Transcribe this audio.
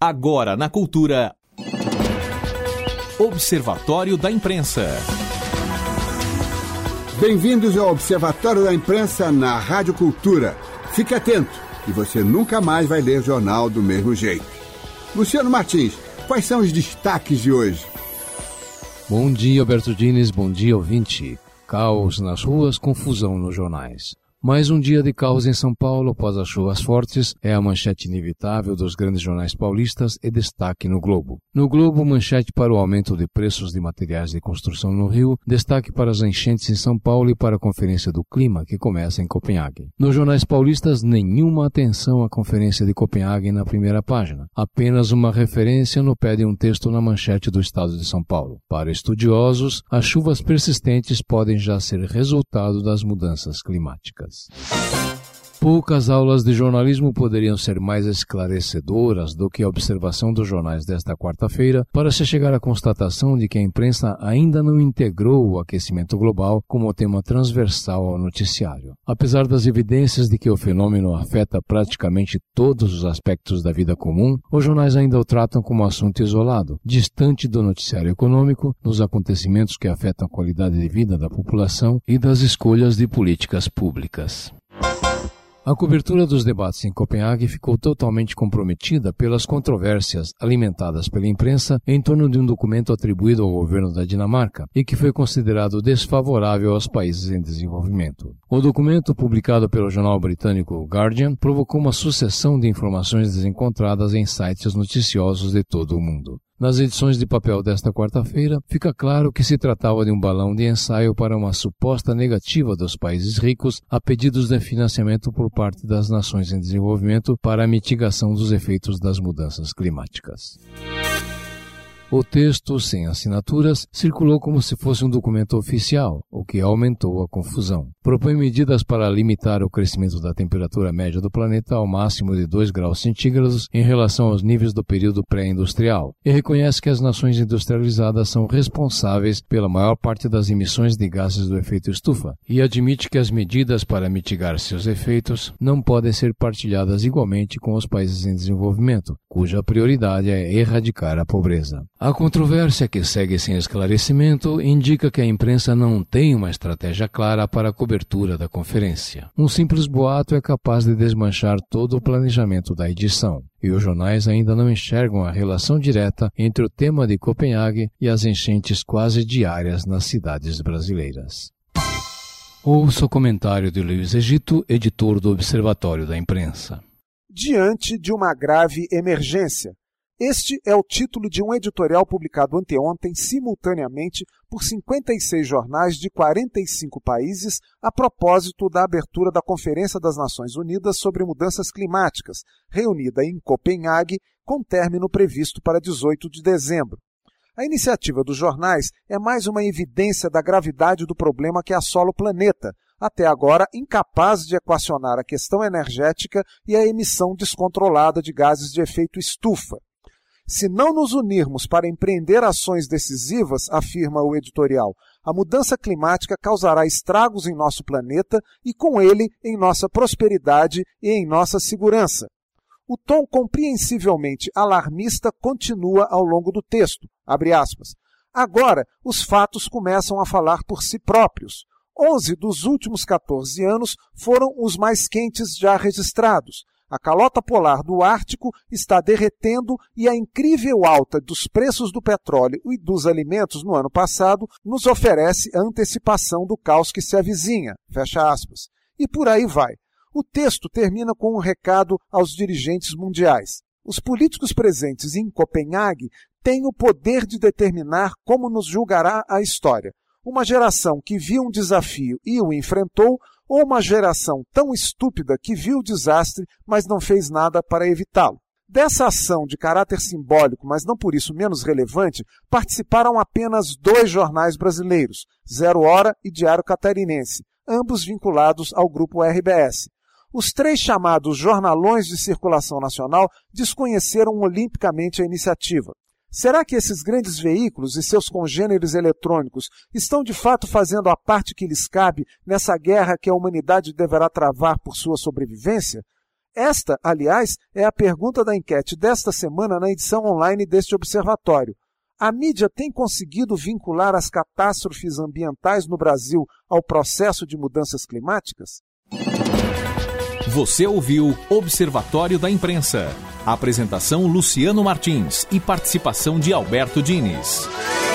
Agora na Cultura. Observatório da Imprensa. Bem-vindos ao Observatório da Imprensa na Rádio Cultura. Fique atento e você nunca mais vai ler jornal do mesmo jeito. Luciano Martins, quais são os destaques de hoje? Bom dia, Alberto Diniz, bom dia, ouvinte. Caos nas ruas, confusão nos jornais. Mais um dia de caos em São Paulo após as chuvas fortes é a manchete inevitável dos grandes jornais paulistas e destaque no Globo. No Globo, manchete para o aumento de preços de materiais de construção no Rio, destaque para as enchentes em São Paulo e para a Conferência do Clima, que começa em Copenhague. Nos jornais paulistas, nenhuma atenção à Conferência de Copenhague na primeira página. Apenas uma referência no pé de um texto na manchete do Estado de São Paulo. Para estudiosos, as chuvas persistentes podem já ser resultado das mudanças climáticas. Poucas aulas de jornalismo poderiam ser mais esclarecedoras do que a observação dos jornais desta quarta-feira para se chegar à constatação de que a imprensa ainda não integrou o aquecimento global como tema transversal ao noticiário. Apesar das evidências de que o fenômeno afeta praticamente todos os aspectos da vida comum, os jornais ainda o tratam como assunto isolado, distante do noticiário econômico, dos acontecimentos que afetam a qualidade de vida da população e das escolhas de políticas públicas. A cobertura dos debates em Copenhague ficou totalmente comprometida pelas controvérsias alimentadas pela imprensa em torno de um documento atribuído ao governo da Dinamarca e que foi considerado desfavorável aos países em desenvolvimento. O documento, publicado pelo jornal britânico Guardian, provocou uma sucessão de informações desencontradas em sites noticiosos de todo o mundo. Nas edições de papel desta quarta-feira, fica claro que se tratava de um balão de ensaio para uma suposta negativa dos países ricos a pedidos de financiamento por parte das nações em desenvolvimento para a mitigação dos efeitos das mudanças climáticas. O texto, sem assinaturas, circulou como se fosse um documento oficial, o que aumentou a confusão. Propõe medidas para limitar o crescimento da temperatura média do planeta ao máximo de 2 graus centígrados em relação aos níveis do período pré-industrial, e reconhece que as nações industrializadas são responsáveis pela maior parte das emissões de gases do efeito estufa, e admite que as medidas para mitigar seus efeitos não podem ser partilhadas igualmente com os países em desenvolvimento, cuja prioridade é erradicar a pobreza. A controvérsia, que segue sem esclarecimento, indica que a imprensa não tem uma estratégia clara para a cobertura da conferência. Um simples boato é capaz de desmanchar todo o planejamento da edição, e os jornais ainda não enxergam a relação direta entre o tema de Copenhague e as enchentes quase diárias nas cidades brasileiras. Ouça o comentário de Luiz Egito, editor do Observatório da Imprensa. Diante de uma grave emergência. Este é o título de um editorial publicado anteontem simultaneamente por 56 jornais de 45 países a propósito da abertura da Conferência das Nações Unidas sobre Mudanças Climáticas, reunida em Copenhague, com término previsto para 18 de dezembro. A iniciativa dos jornais é mais uma evidência da gravidade do problema que assola o planeta, até agora incapaz de equacionar a questão energética e a emissão descontrolada de gases de efeito estufa. Se não nos unirmos para empreender ações decisivas, afirma o editorial, a mudança climática causará estragos em nosso planeta e, com ele, em nossa prosperidade e em nossa segurança. O tom compreensivelmente alarmista continua ao longo do texto. Abre aspas. Agora, os fatos começam a falar por si próprios. 11 dos últimos 14 anos foram os mais quentes já registrados. A calota polar do Ártico está derretendo e a incrível alta dos preços do petróleo e dos alimentos no ano passado nos oferece a antecipação do caos que se avizinha. Fecha aspas. E por aí vai. O texto termina com um recado aos dirigentes mundiais. Os políticos presentes em Copenhague têm o poder de determinar como nos julgará a história. Uma geração que viu um desafio e o enfrentou, ou uma geração tão estúpida que viu o desastre, mas não fez nada para evitá-lo. Dessa ação de caráter simbólico, mas não por isso menos relevante, participaram apenas 2 jornais brasileiros, Zero Hora e Diário Catarinense, ambos vinculados ao grupo RBS. Os 3 chamados jornalões de circulação nacional desconheceram olimpicamente a iniciativa. Será que esses grandes veículos e seus congêneres eletrônicos estão de fato fazendo a parte que lhes cabe nessa guerra que a humanidade deverá travar por sua sobrevivência? Esta, aliás, é a pergunta da enquete desta semana na edição online deste observatório. A mídia tem conseguido vincular as catástrofes ambientais no Brasil ao processo de mudanças climáticas? Você ouviu Observatório da Imprensa. Apresentação Luciano Martins e participação de Alberto Diniz.